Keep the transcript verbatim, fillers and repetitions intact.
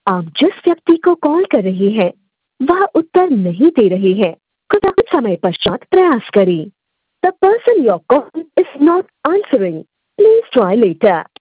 आप जिस व्यक्ति को कॉल कर रहे हैं वह उत्तर नहीं दे रहे हैं। कृपया कुछ समय पश्चात प्रयास करें। The person your call is not answering, please try letter.